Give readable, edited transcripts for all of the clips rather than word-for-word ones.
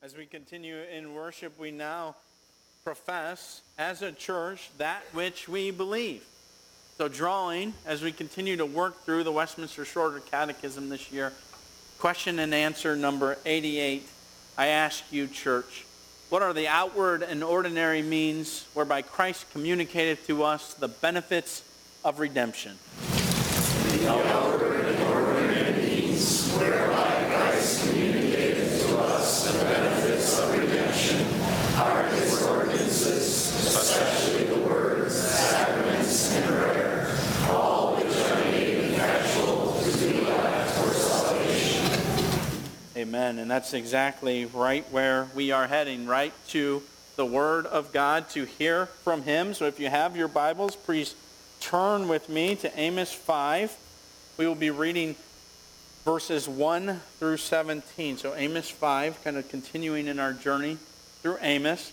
As we continue in worship, we now profess as a church that which we believe. So drawing, as we continue to work through the Westminster Shorter Catechism this year, question and answer number 88, I ask you, church, what are the outward and ordinary means whereby Christ communicated to us the benefits of redemption? The outward and ordinary means whereby Christ communicated to us the benefits of redemption are his ordinances, especially the words, sacraments, and prayer, all which are made effectual to the elect for salvation. Amen. And that's exactly right where we are heading, right to the Word of God, to hear from Him. So if you have your Bibles, please turn with me to Amos 5. We will be reading verses 1 through 17. So Amos 5, kind of continuing in our journey through Amos.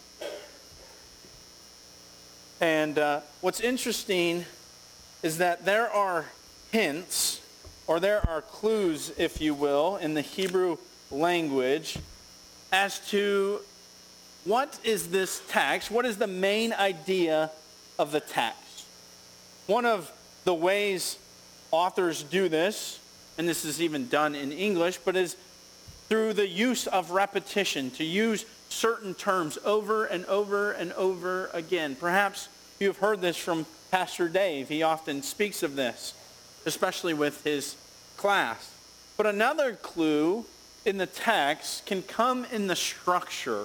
And what's interesting is that there are hints, or there are clues, if you will, in the Hebrew language as to what is this text, what is the main idea of the text. One of the ways authors do this, and this is even done in English, but is through the use of repetition, to use certain terms over and over and over again. Perhaps you've heard this from Pastor Dave. He often speaks of this, especially with his class. But another clue in the text can come in the structure.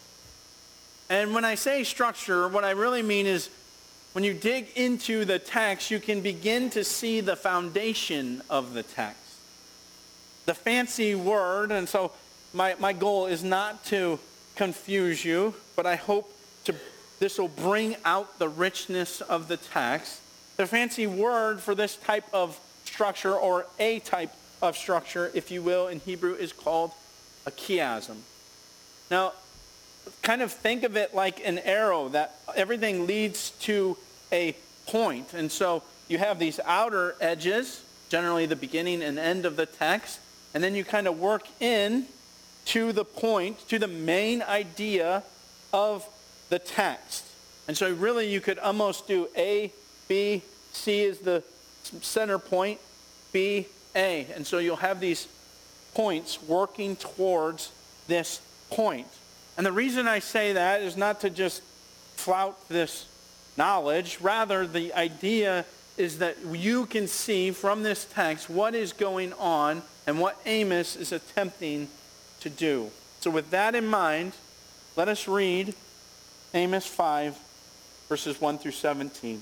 And when I say structure, what I really mean is when you dig into the text, you can begin to see the foundation of the text. The fancy word, and so my goal is not to confuse you, but I hope this will bring out the richness of the text. The fancy word for this type of structure, or a type of structure, if you will, in Hebrew is called a chiasm. Now, kind of think of it like an arrow, that everything leads to a point. And so you have these outer edges, generally the beginning and end of the text, and then you kind of work in to the point, to the main idea of the text. And so really you could almost do A, B, C is the center point, B, A. And so you'll have these points working towards this point. And the reason I say that is not to just flout this knowledge. Rather, the idea is that you can see from this text what is going on and what Amos is attempting to do. So with that in mind, let us read Amos 5, verses 1 through 17.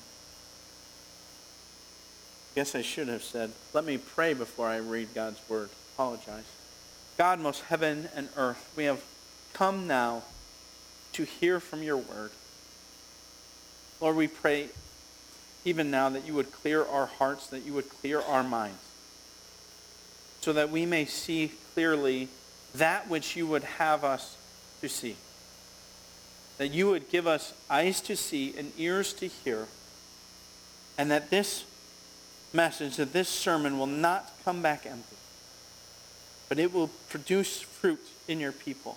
I guess I should have said, let me pray before I read God's word. Apologize. God, most heaven and earth, we have come now to hear from your word. Lord, we pray even now that you would clear our hearts, that you would clear our minds, so that we may see clearly that which you would have us to see. That you would give us eyes to see and ears to hear, and that this message, that this sermon will not come back empty, but it will produce fruit in your people.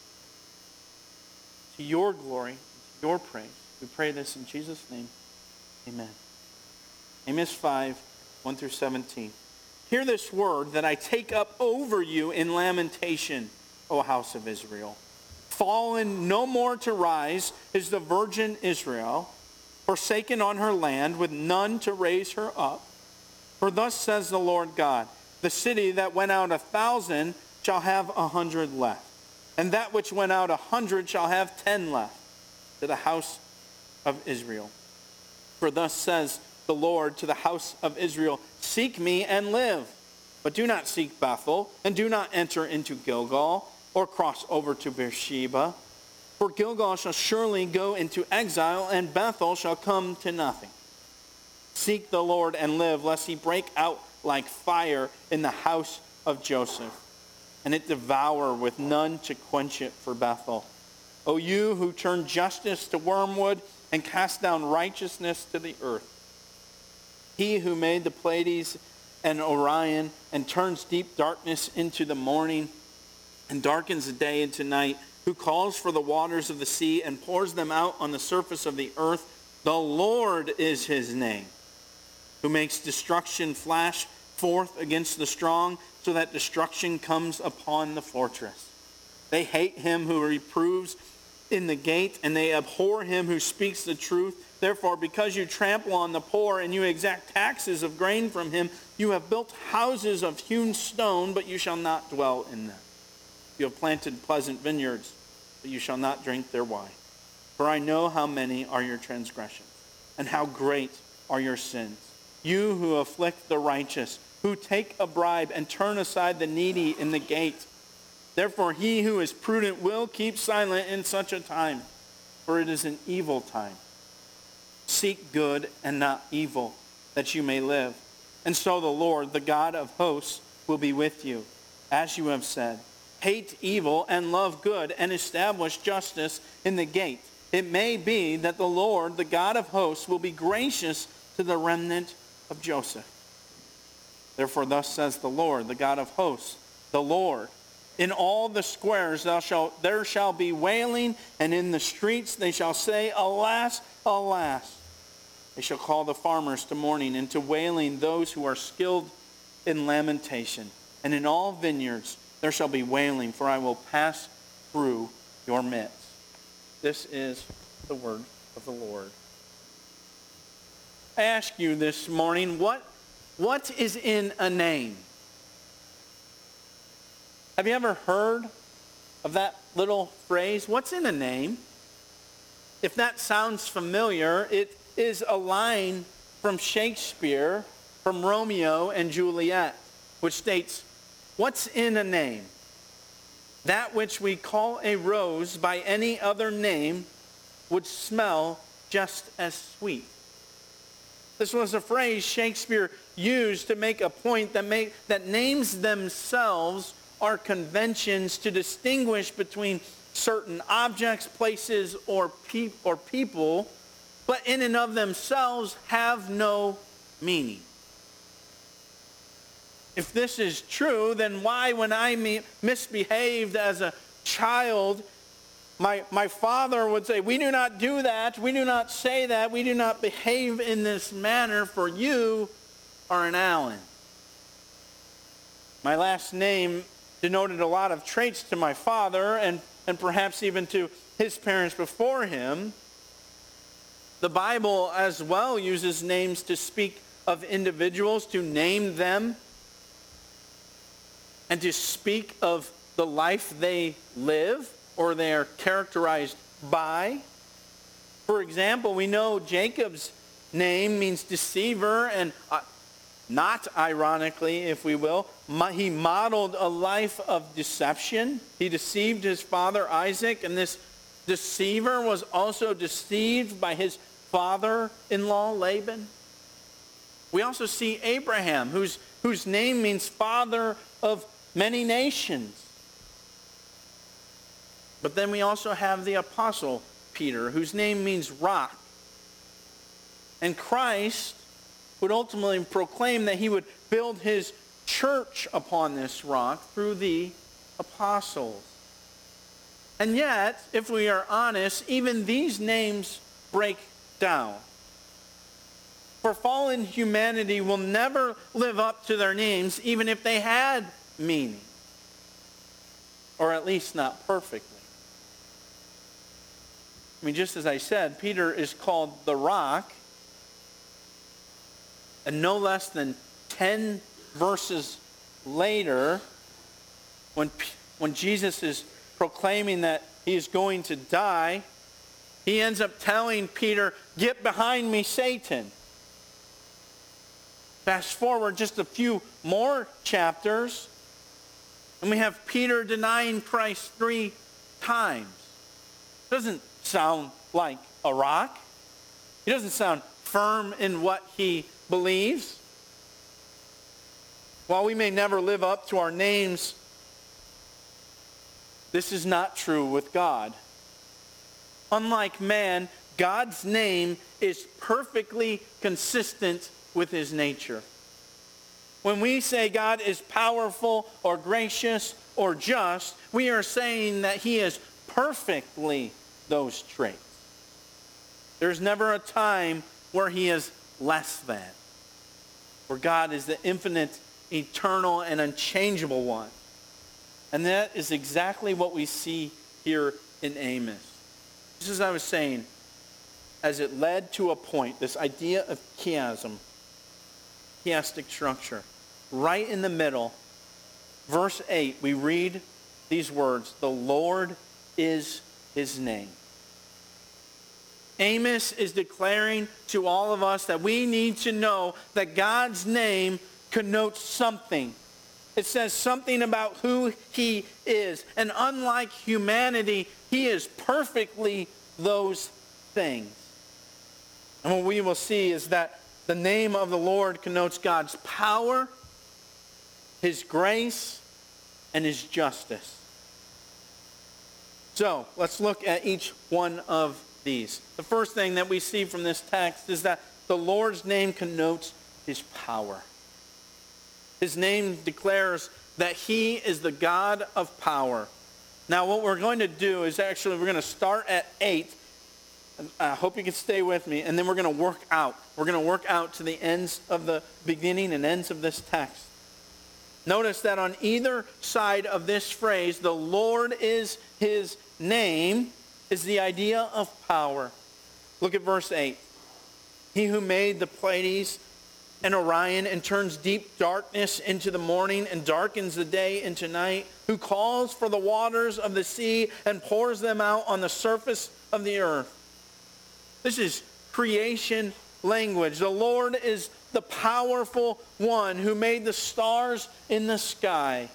To your glory, to your praise. We pray this in Jesus' name. Amen. Amos 5, 1 through 17. Hear this word that I take up over you in lamentation, O house of Israel. Fallen no more to rise is the virgin Israel, forsaken on her land with none to raise her up. For thus says the Lord God, the city that went out 1,000 shall have 100 left, and that which went out 100 shall have 10 left to the house of Israel. For thus says the Lord to the house of Israel, seek me and live, but do not seek Bethel, and do not enter into Gilgal, or cross over to Beersheba. For Gilgal shall surely go into exile, and Bethel shall come to nothing. Seek the Lord and live, lest he break out like fire in the house of Joseph, and it devour with none to quench it for Bethel. O you who turn justice to wormwood and cast down righteousness to the earth. He who made the Pleiades and Orion and turns deep darkness into the morning, and darkens the day into night, who calls for the waters of the sea and pours them out on the surface of the earth. The Lord is his name, who makes destruction flash forth against the strong, so that destruction comes upon the fortress. They hate him who reproves in the gate, and they abhor him who speaks the truth. Therefore, because you trample on the poor and you exact taxes of grain from him, you have built houses of hewn stone, but you shall not dwell in them. You have planted pleasant vineyards, but you shall not drink their wine. For I know how many are your transgressions, and how great are your sins. You who afflict the righteous, who take a bribe and turn aside the needy in the gate. Therefore he who is prudent will keep silent in such a time, for it is an evil time. Seek good and not evil, that you may live. And so the Lord, the God of hosts, will be with you, as you have said. Hate evil and love good, and establish justice in the gate. It may be that the Lord, the God of hosts, will be gracious to the remnant of Joseph. Therefore thus says the Lord, the God of hosts, the Lord, in all the squares there shall be wailing, and in the streets they shall say, Alas, alas. They shall call the farmers to mourning, and to wailing those who are skilled in lamentation. And in all vineyards there shall be wailing, for I will pass through your midst. This is the word of the Lord. I ask you this morning, what is in a name? Have you ever heard of that little phrase? What's in a name? If that sounds familiar, it is a line from Shakespeare, from Romeo and Juliet, which states, what's in a name? That which we call a rose by any other name would smell just as sweet. This was a phrase Shakespeare used to make a point that names themselves are conventions to distinguish between certain objects, places, or people, but in and of themselves have no meaning. If this is true, then why, when I misbehaved as a child, my father would say, we do not do that, we do not say that, we do not behave in this manner, for you are an Allen. My last name denoted a lot of traits to my father and perhaps even to his parents before him. The Bible as well uses names to speak of individuals, to name them, and to speak of the life they live or they are characterized by. For example, we know Jacob's name means deceiver, and not ironically, if we will, he modeled a life of deception. He deceived his father Isaac, and this deceiver was also deceived by his father-in-law Laban. We also see Abraham, whose name means father of many nations. But then we also have the apostle Peter, whose name means rock. And Christ would ultimately proclaim that he would build his church upon this rock through the apostles. And yet, if we are honest, even these names break down. For fallen humanity will never live up to their names, even if they had meaning. Or at least not perfectly. I mean, just as I said, Peter is called the rock. And no less than 10 verses later, when Jesus is proclaiming that he is going to die, he ends up telling Peter, "Get behind me, Satan." Fast forward just a few more chapters, and we have Peter denying Christ 3 times. Doesn't sound like a rock. He doesn't sound firm in what he believes. While we may never live up to our names, this is not true with God. Unlike man, God's name is perfectly consistent with his nature. When we say God is powerful or gracious or just. We are saying that he is perfectly those traits. There's never a time where he is less than. For God is the infinite, eternal, and unchangeable one. And that is exactly what we see here in Amos. Just as I was saying, as it led to a point, this idea of chiastic structure, right in the middle, verse 8, we read these words, the Lord is his name. Amos is declaring to all of us that we need to know that God's name connotes something. It says something about who he is. And unlike humanity, he is perfectly those things. And what we will see is that the name of the Lord connotes God's power, his grace, and his justice. So, let's look at each one of these. The first thing that we see from this text is that the Lord's name connotes his power. His name declares that he is the God of power. Now, what we're going to do is actually we're going to start at 8. I hope you can stay with me, and then we're going to work out. We're going to work out to the ends of the beginning and ends of this text. Notice that on either side of this phrase, the Lord is his name, is the idea of power. Look at verse 8. He who made the Pleiades and Orion and turns deep darkness into the morning and darkens the day into night, who calls for the waters of the sea and pours them out on the surface of the earth. This is creation language. The Lord is the powerful one who made the stars in the sky.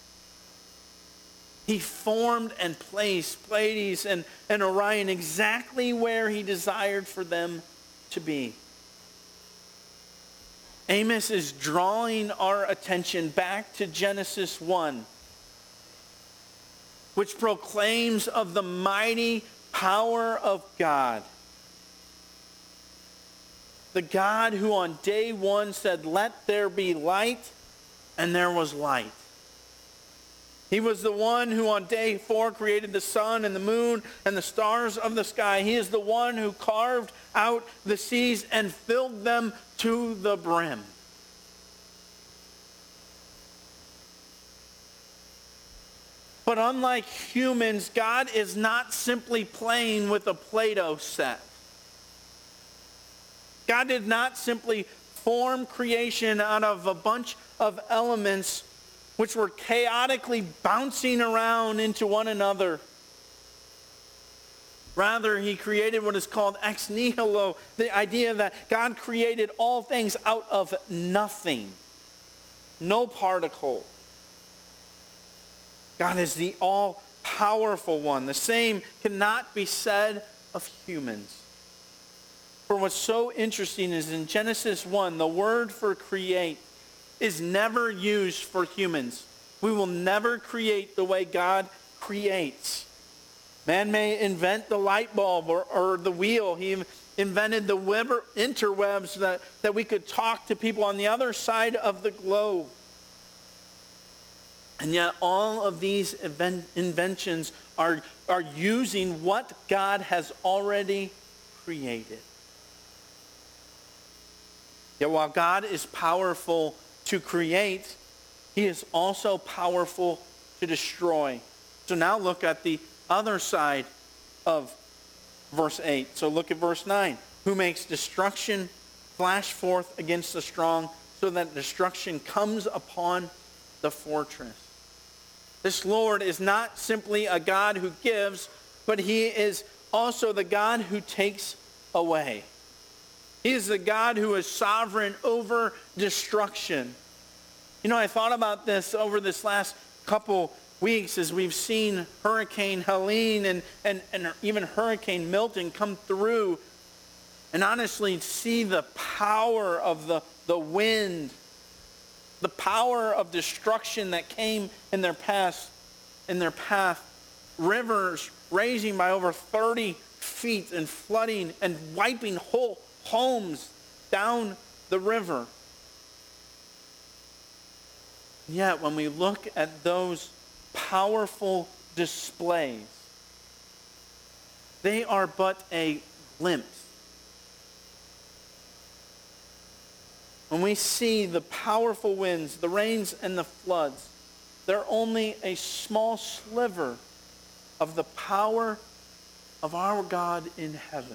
He formed and placed Pleiades and Orion exactly where he desired for them to be. Amos is drawing our attention back to Genesis 1, which proclaims of the mighty power of God. The God who on day 1 said, "Let there be light," and there was light. He was the one who on day 4 created the sun and the moon and the stars of the sky. He is the one who carved out the seas and filled them to the brim. But unlike humans, God is not simply playing with a Play-Doh set. God did not simply form creation out of a bunch of elements which were chaotically bouncing around into one another. Rather, he created what is called ex nihilo, the idea that God created all things out of nothing. No particle. God is the all-powerful one. The same cannot be said of humans. For what's so interesting is in Genesis 1, the word for create is never used for humans. We will never create the way God creates. Man may invent the light bulb or the wheel. He invented the interwebs that we could talk to people on the other side of the globe. And yet all of these inventions are using what God has already created. Yet while God is powerful to create, he is also powerful to destroy. So now look at the other side of verse 8. So look at verse 9. Who makes destruction flash forth against the strong, so that destruction comes upon the fortress. This Lord is not simply a God who gives, but he is also the God who takes away. He is the God who is sovereign over destruction. You know, I thought about this over this last couple weeks as we've seen Hurricane Helene and even Hurricane Milton come through, and honestly see the power of the wind, the power of destruction that came in their path, rivers raising by over 30 feet and flooding and wiping whole homes down the river. Yet when we look at those powerful displays. They are but a glimpse. When we see the powerful winds, the rains and the floods, they're only a small sliver of the power of our God in heaven.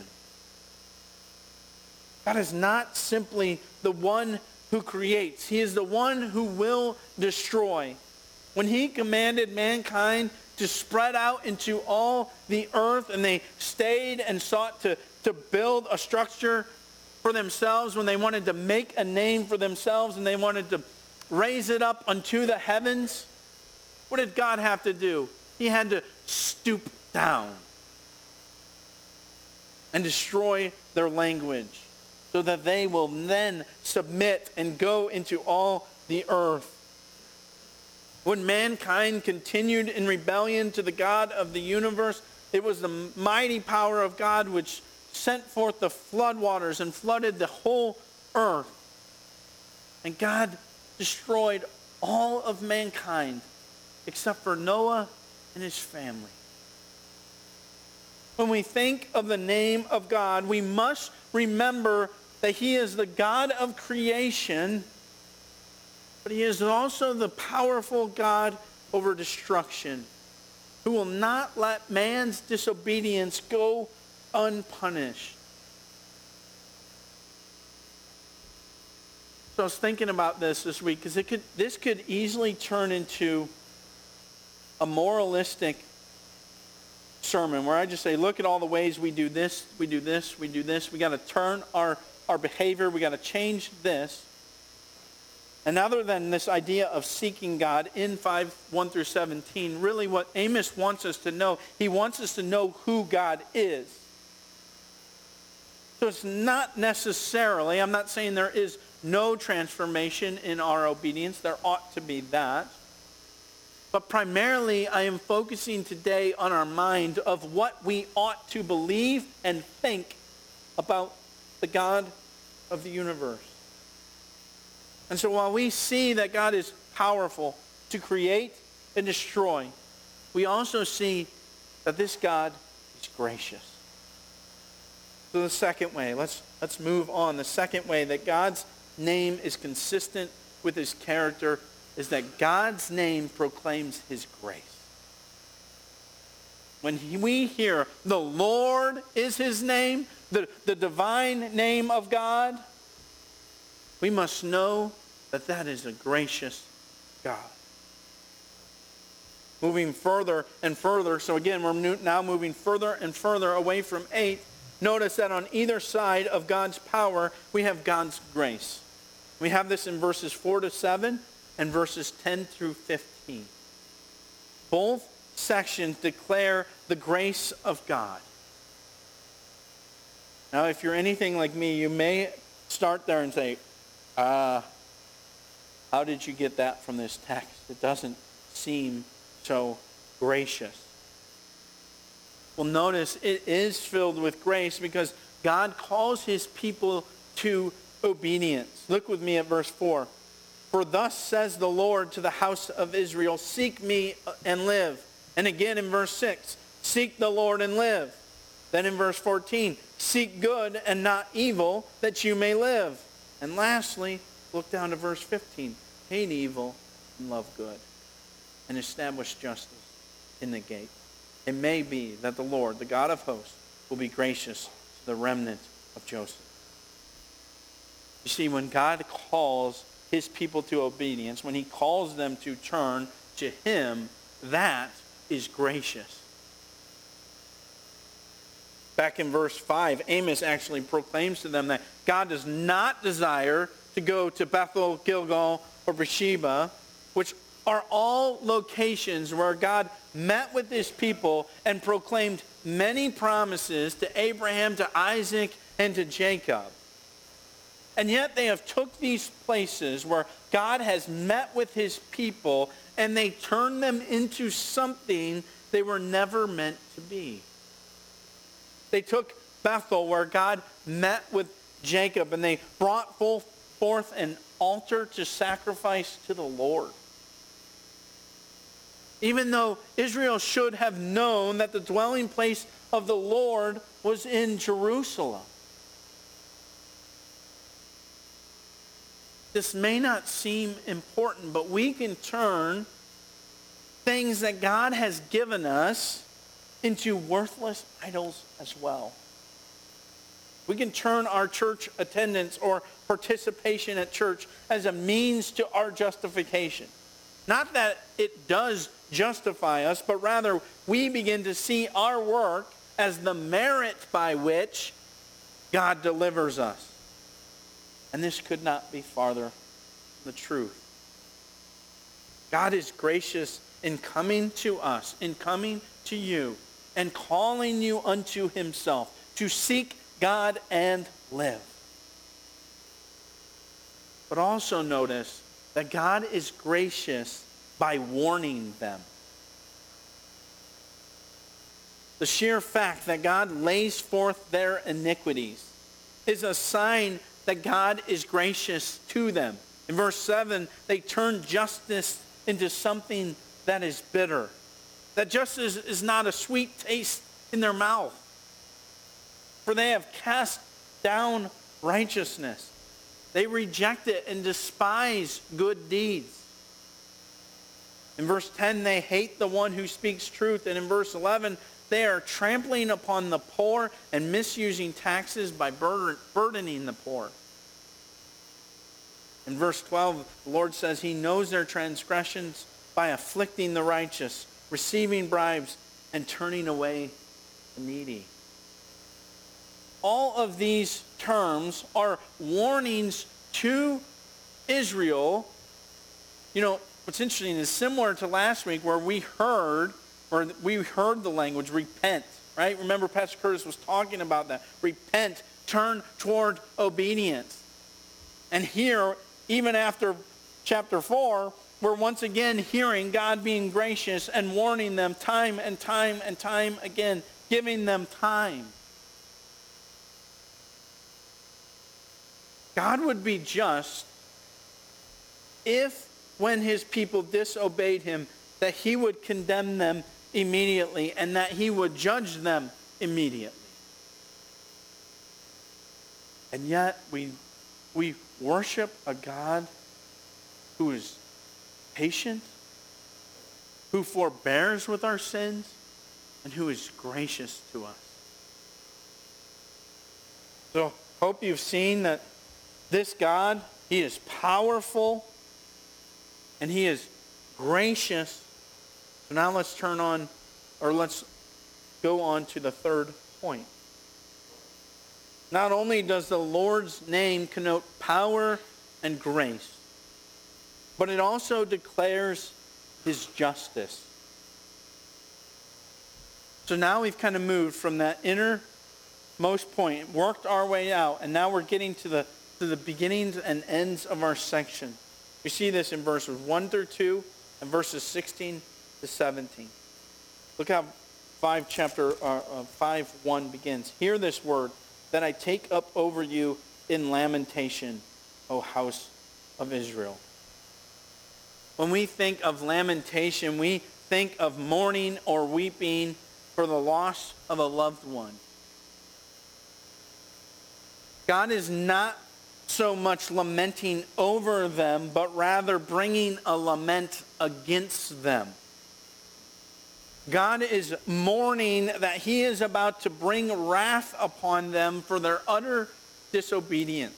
God is not simply the one who creates. He is the one who will destroy. When he commanded mankind to spread out into all the earth, and they stayed and sought to build a structure for themselves, when they wanted to make a name for themselves and they wanted to raise it up unto the heavens, what did God have to do? He had to stoop down and destroy their language so that they will then submit and go into all the earth. When mankind continued in rebellion to the God of the universe, it was the mighty power of God which sent forth the floodwaters and flooded the whole earth. And God destroyed all of mankind except for Noah and his family. When we think of the name of God, we must remember that he is the God of creation, but he is also the powerful God over destruction, who will not let man's disobedience go unpunished. So I was thinking about this week because this could easily turn into a moralistic sermon where I just say, look at all the ways we do this, we do this, we do this. We got to turn our behavior. We got to change this. And other than this idea of seeking God in 5:1-17, really what Amos wants us to know, he wants us to know who God is. So it's not necessarily, I'm not saying there is no transformation in our obedience. There ought to be that. But primarily, I am focusing today on our mind of what we ought to believe and think about the God of the universe. And so while we see that God is powerful to create and destroy, we also see that this God is gracious. So the second way, let's move on. The second way that God's name is consistent with his character is that God's name proclaims his grace. When we hear the Lord is his name, the divine name of God, we must know that that is a gracious God. Moving further and further, so again, we're now moving further and further away from 8. Notice that on either side of God's power, we have God's grace. We have this in verses 4-7 and verses 10-15. Both sections declare the grace of God. Now, if you're anything like me, you may start there and say, how did you get that from this text? It doesn't seem so gracious. Well, notice it is filled with grace because God calls his people to obedience. Look with me at verse 4. For thus says the Lord to the house of Israel, seek me and live. And again in verse 6, seek the Lord and live. Then in verse 14, seek good and not evil, that you may live. And lastly, look down to verse 15, hate evil and love good, and establish justice in the gate. It may be that the Lord, the God of hosts, will be gracious to the remnant of Joseph. You see, when God calls his people to obedience, when he calls them to turn to him, that is gracious. Back in verse 5, Amos actually proclaims to them that God does not desire to go to Bethel, Gilgal, or Beersheba, which are all locations where God met with his people and proclaimed many promises to Abraham, to Isaac, and to Jacob. And yet they have took these places where God has met with his people and they turned them into something they were never meant to be. They took Bethel where God met with Jacob and they brought forth an altar to sacrifice to the Lord. even though Israel should have known that the dwelling place of the Lord was in Jerusalem. This may not seem important, but we can turn things that God has given us into worthless idols as well. We can turn our church attendance or participation at church as a means to our justification. Not that it does justify us, but rather we begin to see our work as the merit by which God delivers us. And this could not be farther from the truth. God is gracious in coming to us, in coming to you, and calling you unto himself to seek God and live. But also notice that God is gracious by warning them. The sheer fact that God lays forth their iniquities is a sign that God is gracious to them. In verse 7, they turn justice into something that is bitter. That justice is not a sweet taste in their mouth. For they have cast down righteousness. They reject it and despise good deeds. In verse 10, they hate the one who speaks truth. And in verse 11, they are trampling upon the poor and misusing taxes by burdening the poor. In verse 12, the Lord says he knows their transgressions by afflicting the righteous, receiving bribes, and turning away the needy. All of these terms are warnings to Israel. You know, what's interesting is similar to last week where we heard the language repent, right? Remember Pastor Curtis was talking about that. Repent, turn toward obedience. And here, even after chapter 4, we're once again hearing God being gracious and warning them time and time and time again, giving them time. God would be just if, when his people disobeyed him, that he would condemn them immediately and that he would judge them immediately. And yet we worship a God who is patient, who forbears with our sins, and who is gracious to us. So, hope you've seen that this God, he is powerful and he is gracious. So now let's go on to the third point. Not only does the Lord's name connote power and grace, but it also declares his justice. So now we've kind of moved from that innermost point, worked our way out, and now we're getting to the beginnings and ends of our section. We see this in verses 1 through 2 and verses 16 to 17. Look how 5:1 begins. Hear this word that I take up over you in lamentation, O house of Israel. When we think of lamentation, we think of mourning or weeping for the loss of a loved one. God is not so much lamenting over them, but rather bringing a lament against them. God is mourning that he is about to bring wrath upon them for their utter disobedience.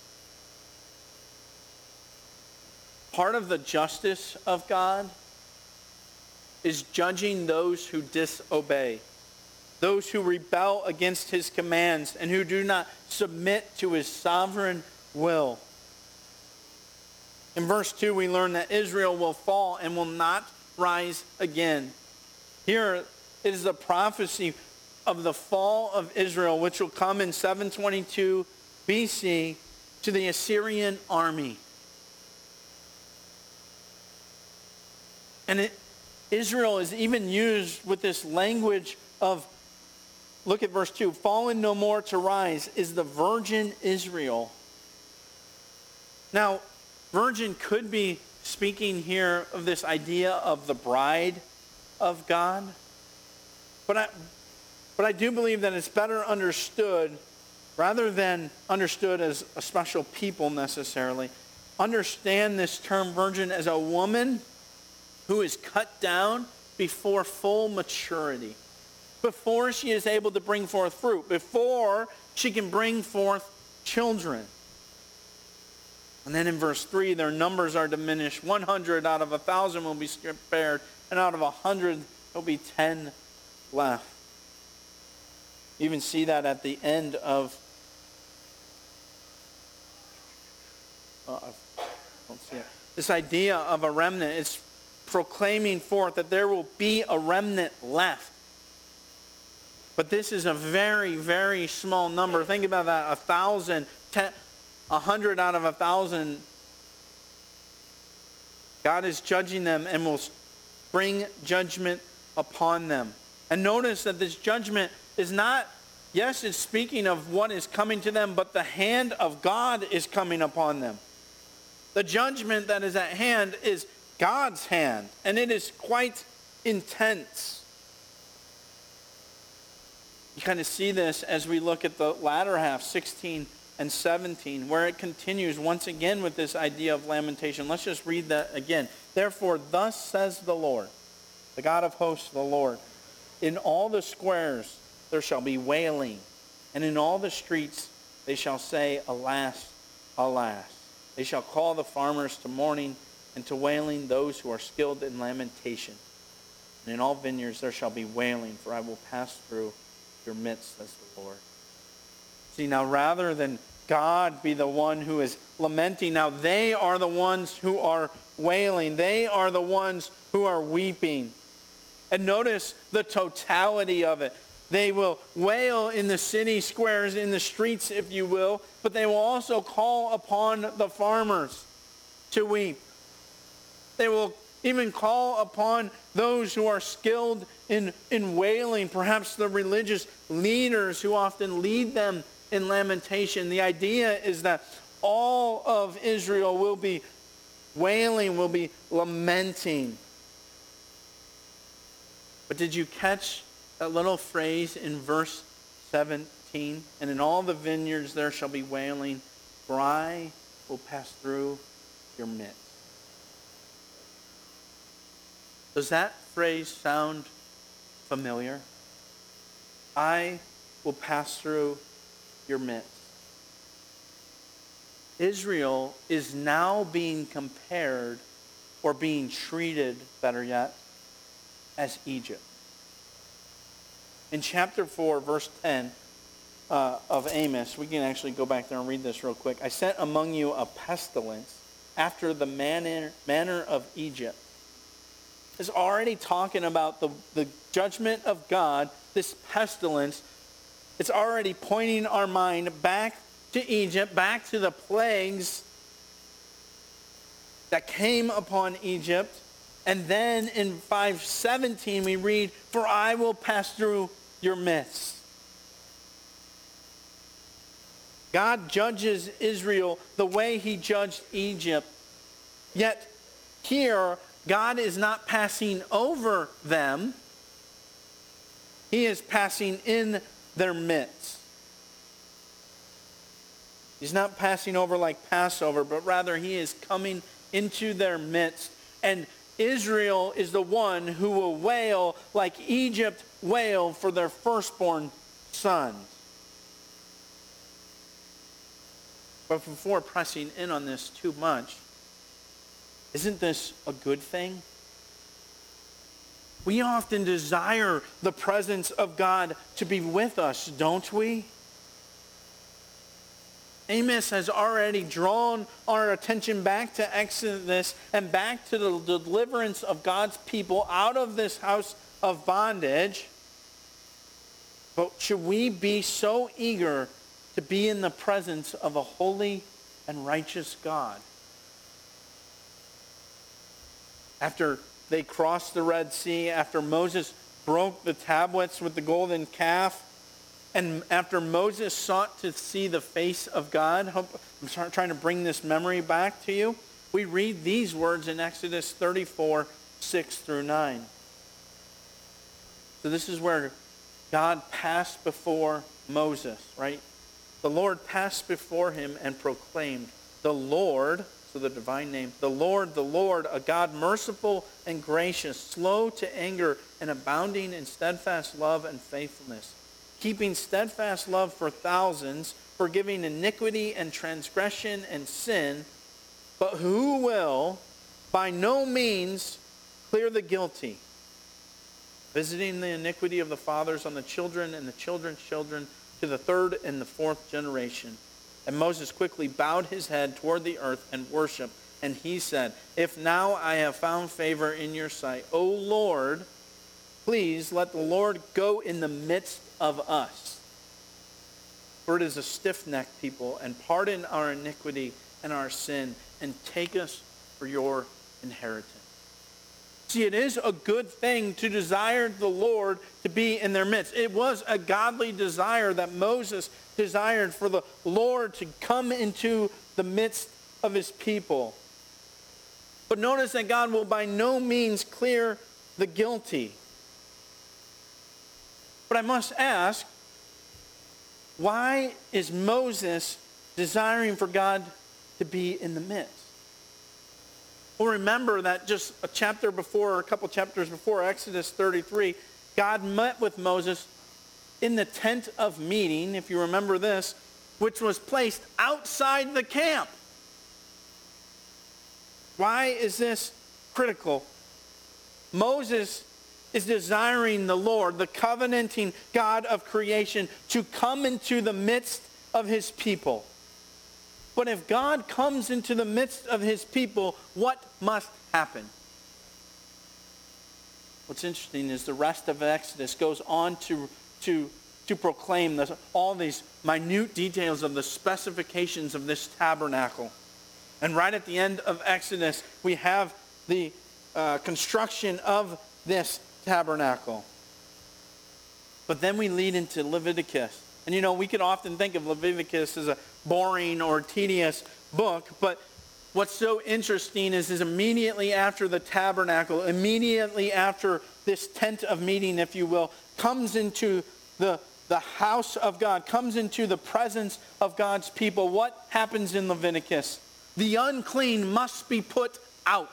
Part of the justice of God is judging those who disobey, those who rebel against his commands and who do not submit to his sovereign will. In verse 2, we learn that Israel will fall and will not rise again. Here it is a prophecy of the fall of Israel, which will come in 722 BC to the Assyrian army. And Israel is even used with this language of, look at verse 2, fallen no more to rise is the virgin Israel. Now, virgin could be speaking here of this idea of the bride of God. But I do believe that it's better understood, rather than understood as a special people necessarily, understand this term virgin as a woman who is cut down before full maturity, before she is able to bring forth fruit, before she can bring forth children. And then in verse 3, their numbers are diminished. 100 out of 1,000 will be spared, and out of 100 there will be 10 left. You even see that at the end of I don't see it. This idea of a remnant. It's proclaiming forth that there will be a remnant left. But this is a very, very small number. Think about that. 1,000, 100 out of 1,000. God is judging them and will bring judgment upon them. And notice that this judgment is not, yes, it's speaking of what is coming to them, but the hand of God is coming upon them. The judgment that is at hand is God's hand, and it is quite intense. You kind of see this as we look at the latter half, 16 and 17, where it continues once again with this idea of lamentation. Let's just read that again. Therefore, thus says the Lord, the God of hosts, the Lord, in all the squares there shall be wailing, and in all the streets they shall say, alas, alas. They shall call the farmers to mourning, and to wailing those who are skilled in lamentation. And in all vineyards there shall be wailing, for I will pass through your midst, says the Lord. See, now rather than God be the one who is lamenting, now they are the ones who are wailing. They are the ones who are weeping. And notice the totality of it. They will wail in the city squares, in the streets, if you will, but they will also call upon the farmers to weep. They will even call upon those who are skilled in wailing, perhaps the religious leaders who often lead them in lamentation. The idea is that all of Israel will be wailing, will be lamenting. But did you catch that little phrase in verse 17? And in all the vineyards there shall be wailing, for I will pass through your midst. Does that phrase sound familiar? I will pass through your midst. Israel is now being compared, or being treated, better yet, as Egypt. In chapter 4, verse 10 of Amos, we can actually go back there and read this real quick. I sent among you a pestilence after the manner of Egypt. It's already talking about the judgment of God, this pestilence. It's already pointing our mind back to Egypt, back to the plagues that came upon Egypt. And then in 5:17 we read, for I will pass through your midst. God judges Israel the way he judged Egypt. Yet here, God is not passing over them. He is passing in their midst. He's not passing over like Passover, but rather he is coming into their midst. And Israel is the one who will wail like Egypt wailed for their firstborn sons. But before pressing in on this too much, isn't this a good thing? We often desire the presence of God to be with us, don't we? Amos has already drawn our attention back to Exodus and back to the deliverance of God's people out of this house of bondage. But should we be so eager to be in the presence of a holy and righteous God? After they crossed the Red Sea, after Moses broke the tablets with the golden calf, and after Moses sought to see the face of God, I'm trying to bring this memory back to you. We read these words in Exodus 34, 6 through 9. So this is where God passed before Moses, right? The Lord passed before him and proclaimed, the Lord, so the divine name, the Lord, a God merciful and gracious, slow to anger and abounding in steadfast love and faithfulness, keeping steadfast love for thousands, forgiving iniquity and transgression and sin, but who will by no means clear the guilty, visiting the iniquity of the fathers on the children and the children's children to the third and the fourth generation. And Moses quickly bowed his head toward the earth and worshiped. And he said, if now I have found favor in your sight, O Lord, please let the Lord go in the midst of us. For it is a stiff-necked people, and pardon our iniquity and our sin, and take us for your inheritance. See, it is a good thing to desire the Lord to be in their midst. It was a godly desire that Moses desired for the Lord to come into the midst of his people. But notice that God will by no means clear the guilty. But I must ask, why is Moses desiring for God to be in the midst? Well, remember that just a chapter before, or a couple chapters before, Exodus 33, God met with Moses in the tent of meeting, if you remember this, which was placed outside the camp. Why is this critical? Moses is desiring the Lord, the covenanting God of creation, to come into the midst of his people. But if God comes into the midst of his people, what must happen? What's interesting is the rest of Exodus goes on to proclaim all these minute details of the specifications of this tabernacle. And right at the end of Exodus, we have the construction of this tabernacle. But then we lead into Leviticus. And you know, we could often think of Leviticus as a boring or tedious book, but what's so interesting is immediately after the tabernacle, immediately after this tent of meeting, if you will, comes into the house of God, comes into the presence of God's people. What happens in Leviticus? The unclean must be put out.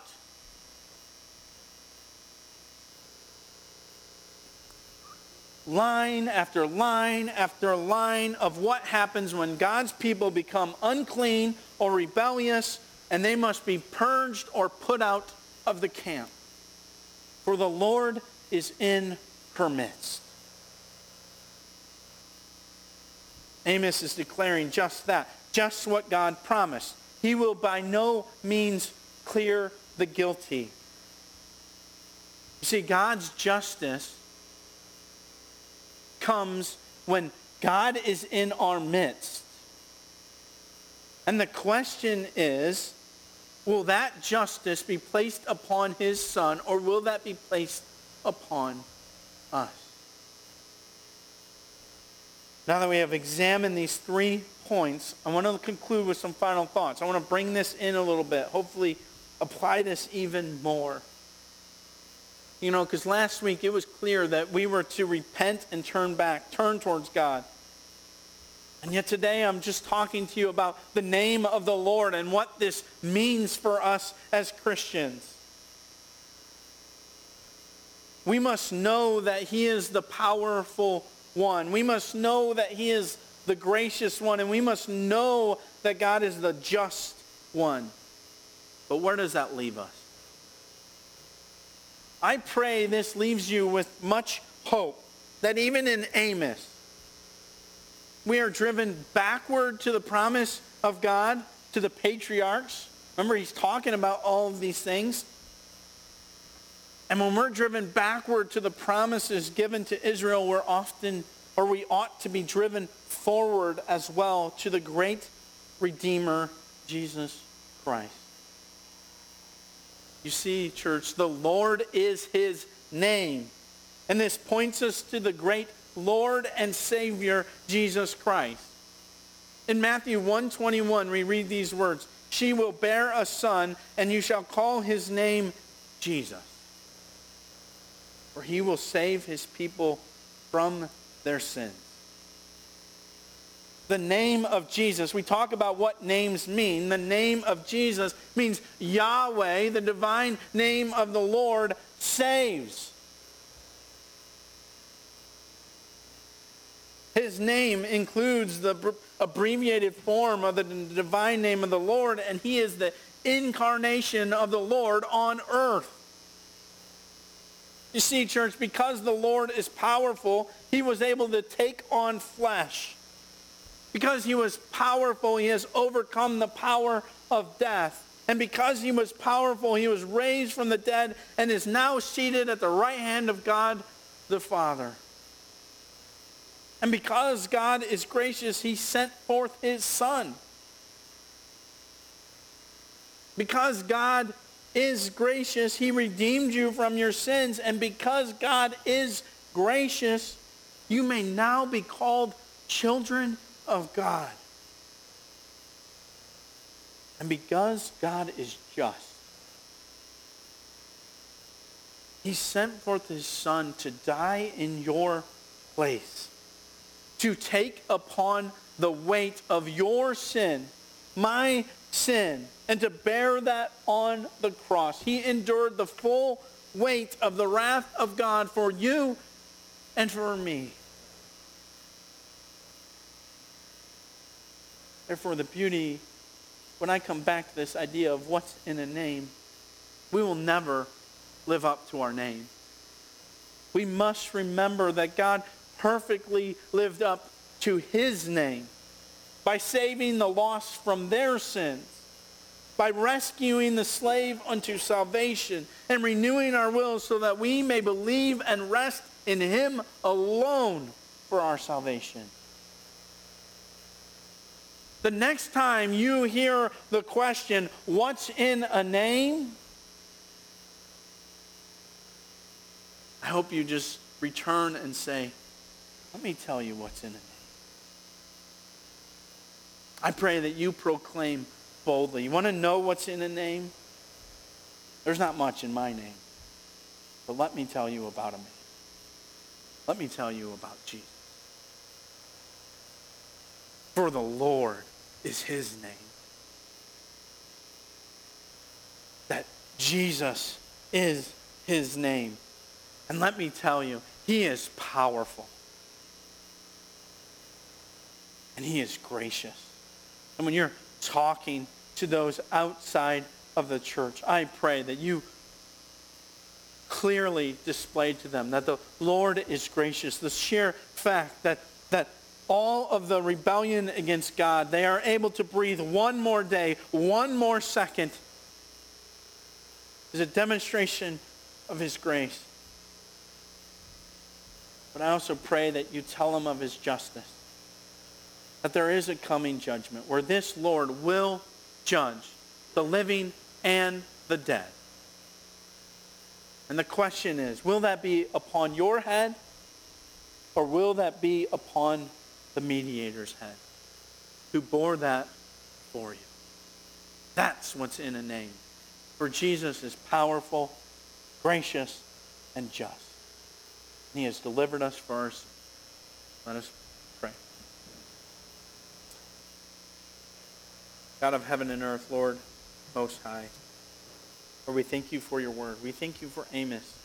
Line after line after line of what happens when God's people become unclean or rebellious, and they must be purged or put out of the camp. For the Lord is in her midst. Amos is declaring just that, just what God promised. He will by no means clear the guilty. You see, God's justice comes when God is in our midst. And the question is, will that justice be placed upon his Son, or will that be placed upon us? Now that we have examined these 3 points, I want to conclude with some final thoughts. I want to bring this in a little bit, hopefully apply this even more. You know, because last week it was clear that we were to repent and turn towards God. And yet today I'm just talking to you about the name of the Lord and what this means for us as Christians. We must know that he is the powerful one. We must know that he is the gracious one. And we must know that God is the just one. But where does that leave us? I pray this leaves you with much hope that even in Amos, we are driven backward to the promise of God, to the patriarchs. Remember, he's talking about all of these things. And when we're driven backward to the promises given to Israel, we ought to be driven forward as well to the great Redeemer, Jesus Christ. You see, church, the Lord is his name. And this points us to the great Lord and Savior, Jesus Christ. In Matthew 1:21, we read these words, "She will bear a son, and you shall call his name Jesus." for he will save his people from their sins. The name of Jesus, we talk about what names mean. The name of Jesus means Yahweh, the divine name of the Lord, saves. His name includes the abbreviated form of the divine name of the Lord, and he is the incarnation of the Lord on earth. You see, church, because the Lord is powerful, he was able to take on flesh. Because he was powerful, he has overcome the power of death. And because he was powerful, he was raised from the dead and is now seated at the right hand of God the Father. And because God is gracious, he sent forth his Son. Because God is gracious, he redeemed you from your sins. And because God is gracious, you may now be called children of God. And because God is just, he sent forth his Son to die in your place, to take upon the weight of your sin, my sin, and to bear that on the cross. He endured the full weight of the wrath of God for you and for me. Therefore, the beauty, when I come back to this idea of what's in a name, we will never live up to our name. We must remember that God perfectly lived up to his name by saving the lost from their sins, by rescuing the slave unto salvation, and renewing our wills so that we may believe and rest in him alone for our salvation. The next time you hear the question, what's in a name? I hope you just return and say, let me tell you what's in a name. I pray that you proclaim boldly. You want to know what's in a name? There's not much in my name. But let me tell you about a man. Let me tell you about Jesus. For the Lord is his name. That Jesus is his name. And let me tell you, he is powerful. And he is gracious. And when you're talking to those outside of the church, I pray that you clearly display to them that the Lord is gracious. The sheer fact that all of the rebellion against God, they are able to breathe one more day, one more second, is a demonstration of his grace. But I also pray that you tell them of his justice. That there is a coming judgment where this Lord will judge the living and the dead. And the question is, will that be upon your head or will that be upon the mediator's head who bore that for you? That's what's in a name. For Jesus is powerful, gracious, and just. And he has delivered us first. Let us pray. God of heaven and earth, Lord, Most High, Lord, we thank you for your word. We thank you for Amos,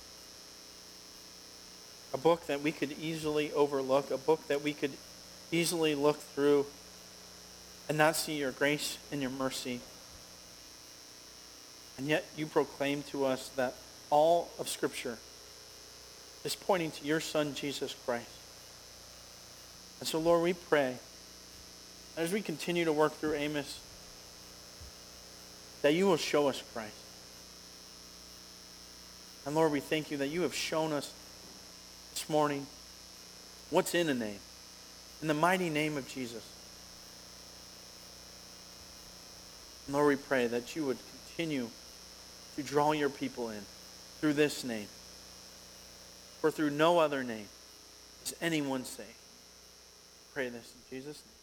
a book that we could easily overlook, a book that we could easily look through and not see your grace and your mercy. And yet you proclaim to us that all of Scripture is pointing to your Son, Jesus Christ. And so, Lord, we pray, as we continue to work through Amos, that you will show us Christ. And Lord, we thank you that you have shown us this morning what's in a name. In the mighty name of Jesus. And Lord, we pray that you would continue to draw your people in through this name. For through no other name is anyone saved. Pray this in Jesus' name.